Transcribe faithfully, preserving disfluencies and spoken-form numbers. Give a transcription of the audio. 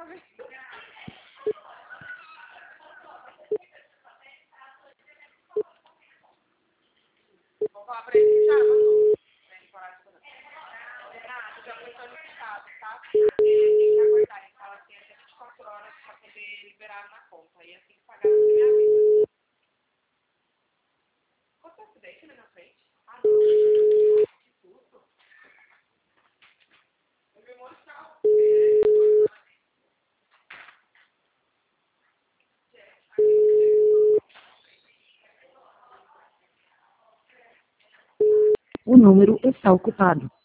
Vou falar pra ele que já mandou. Pra ele parar de fazer. Renato, já foi solicitado, tá? Ele tem que aguardar. Ele fala assim, até vinte e quatro horas pra poder liberar na conta. E assim que pagar na primeira vez. Qual que é esse daí? Na frente? Ah, não. Que susto. Eu vi um monte de carro. O número está ocupado.